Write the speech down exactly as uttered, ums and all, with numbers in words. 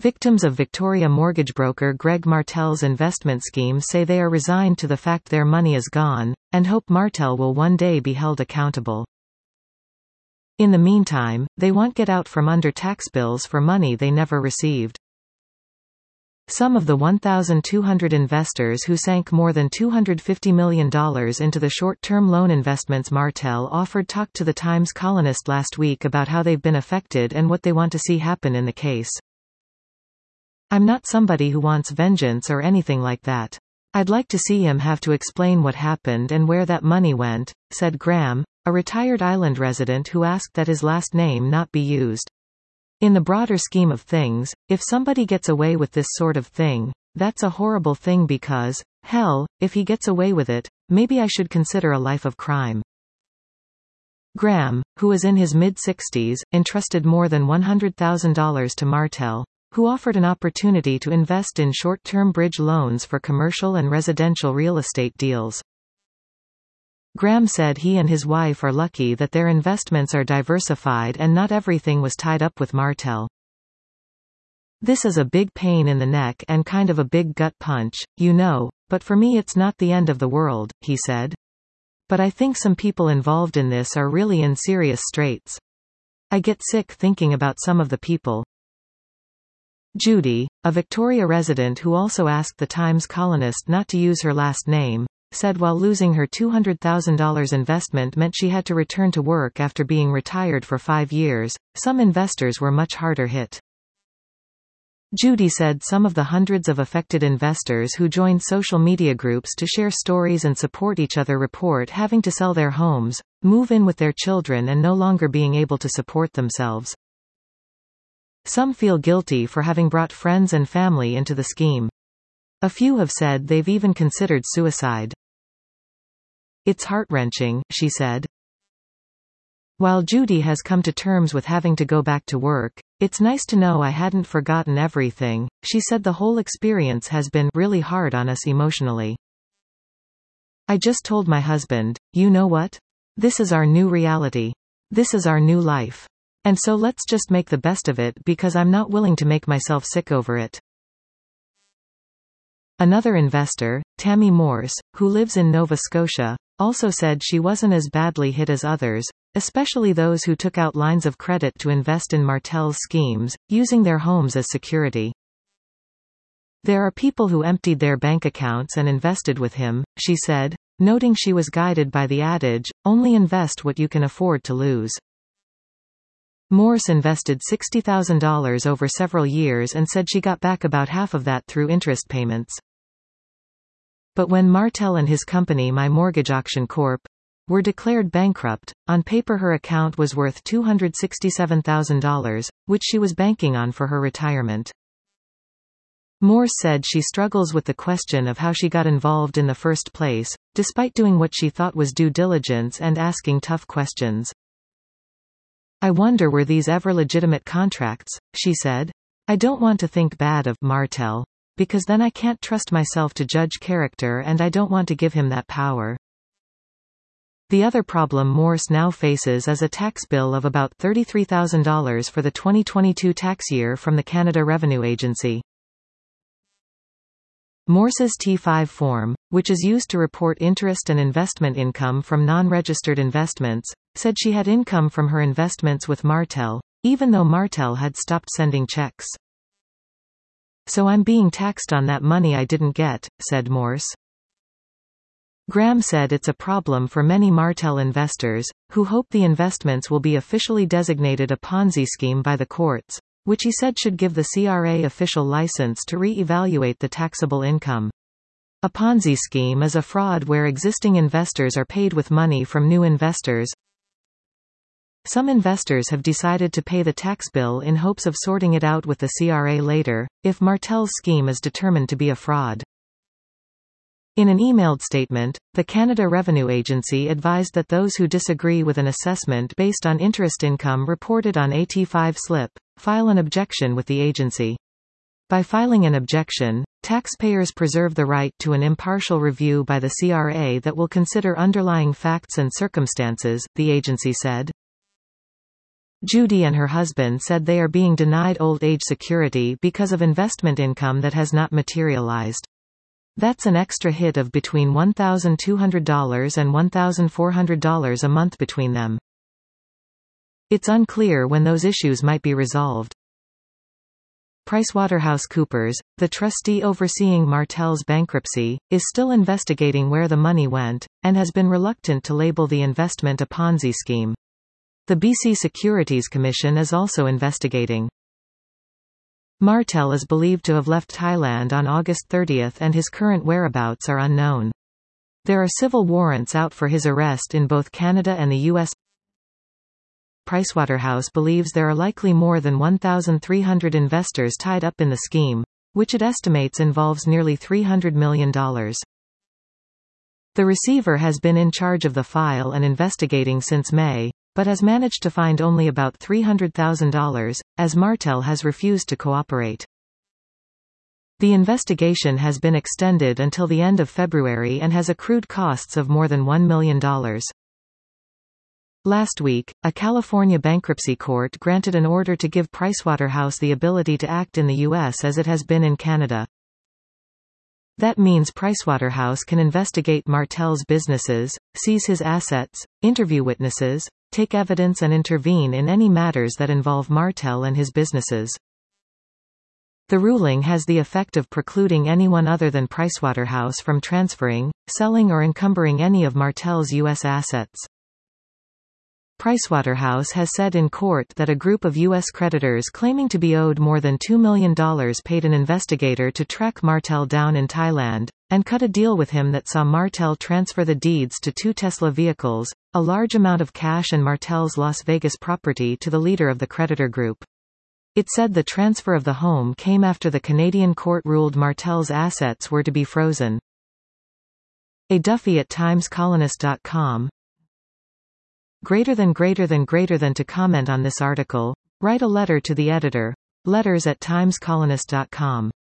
Victims of Victoria mortgage broker Greg Martel's investment scheme say they are resigned to the fact their money is gone, and hope Martel will one day be held accountable. In the meantime, they want get out from under tax bills for money they never received. Some of the one thousand two hundred investors who sank more than two hundred fifty million dollars into the short-term loan investments Martel offered talked to the Times columnist last week about how they've been affected and what they want to see happen in the case. "I'm not somebody who wants vengeance or anything like that. I'd like to see him have to explain what happened and where that money went," said Graham, a retired island resident who asked that his last name not be used. "In the broader scheme of things, if somebody gets away with this sort of thing, that's a horrible thing because, hell, if he gets away with it, maybe I should consider a life of crime." Graham, who is in his mid-sixties, entrusted more than one hundred thousand dollars to Martel, who offered an opportunity to invest in short-term bridge loans for commercial and residential real estate deals. Graham said he and his wife are lucky that their investments are diversified and not everything was tied up with Martel. "This is a big pain in the neck and kind of a big gut punch, you know, but for me it's not the end of the world," he said. "But I think some people involved in this are really in serious straits. I get sick thinking about some of the people." Judy, a Victoria resident who also asked the Times columnist not to use her last name, said while losing her two hundred thousand dollars investment meant she had to return to work after being retired for five years, some investors were much harder hit. Judy said some of the hundreds of affected investors who joined social media groups to share stories and support each other report having to sell their homes, move in with their children and no longer being able to support themselves. Some feel guilty for having brought friends and family into the scheme. A few have said they've even considered suicide. "It's heart-wrenching," she said. While Judy has come to terms with having to go back to work, "It's nice to know I hadn't forgotten everything." She said the whole experience has been really hard on us emotionally. "I just told my husband, you know what? This is our new reality. This is our new life. And so let's just make the best of it because I'm not willing to make myself sick over it." Another investor, Tammy Morse, who lives in Nova Scotia, also said she wasn't as badly hit as others, especially those who took out lines of credit to invest in Martel's schemes, using their homes as security. "There are people who emptied their bank accounts and invested with him," she said, noting she was guided by the adage, "Only invest what you can afford to lose." Morse invested sixty thousand dollars over several years and said she got back about half of that through interest payments. But when Martel and his company My Mortgage Auction Corporation were declared bankrupt, on paper her account was worth two hundred sixty-seven thousand dollars, which she was banking on for her retirement. Morse said she struggles with the question of how she got involved in the first place, despite doing what she thought was due diligence and asking tough questions. "I wonder were these ever legitimate contracts," she said. "I don't want to think bad of Martel, because then I can't trust myself to judge character and I don't want to give him that power." The other problem Morse now faces is a tax bill of about thirty-three thousand dollars for the twenty twenty-two tax year from the Canada Revenue Agency. Morse's T five form, which is used to report interest and investment income from non-registered investments, said she had income from her investments with Martel, even though Martel had stopped sending checks. "So I'm being taxed on that money I didn't get," said Morse. Graham said it's a problem for many Martel investors, who hope the investments will be officially designated a Ponzi scheme by the courts, which he said should give the C R A official license to re-evaluate the taxable income. A Ponzi scheme is a fraud where existing investors are paid with money from new investors. Some investors have decided to pay the tax bill in hopes of sorting it out with the C R A later, if Martel's scheme is determined to be a fraud. In an emailed statement, the Canada Revenue Agency advised that those who disagree with an assessment based on interest income reported on a T five slip, file an objection with the agency. By filing an objection, taxpayers preserve the right to an impartial review by the C R A that will consider underlying facts and circumstances, the agency said. Judy and her husband said they are being denied old age security because of investment income that has not materialized. That's an extra hit of between one thousand two hundred dollars and one thousand four hundred dollars a month between them. It's unclear when those issues might be resolved. PricewaterhouseCoopers, the trustee overseeing Martel's bankruptcy, is still investigating where the money went, and has been reluctant to label the investment a Ponzi scheme. The B C Securities Commission is also investigating. Martel is believed to have left Thailand on August thirtieth and his current whereabouts are unknown. There are civil warrants out for his arrest in both Canada and the U S Pricewaterhouse believes there are likely more than one thousand three hundred investors tied up in the scheme, which it estimates involves nearly three hundred million dollars. The receiver has been in charge of the file and investigating since May, but has managed to find only about three hundred thousand dollars, as Martel has refused to cooperate. The investigation has been extended until the end of February and has accrued costs of more than one million dollars. Last week, a California bankruptcy court granted an order to give Pricewaterhouse the ability to act in the U S as it has been in Canada. That means Pricewaterhouse can investigate Martel's businesses, seize his assets, interview witnesses, take evidence and intervene in any matters that involve Martel and his businesses. The ruling has the effect of precluding anyone other than Pricewaterhouse from transferring, selling or encumbering any of Martel's U S assets. Pricewaterhouse has said in court that a group of U S creditors claiming to be owed more than two million dollars paid an investigator to track Martel down in Thailand, and cut a deal with him that saw Martel transfer the deeds to two Tesla vehicles, a large amount of cash and Martel's Las Vegas property to the leader of the creditor group. It said the transfer of the home came after the Canadian court ruled Martel's assets were to be frozen. A Duffy at times colonist dot com. Greater than greater than greater than to comment on this article, write a letter to the editor. Letters at times colonist dot com.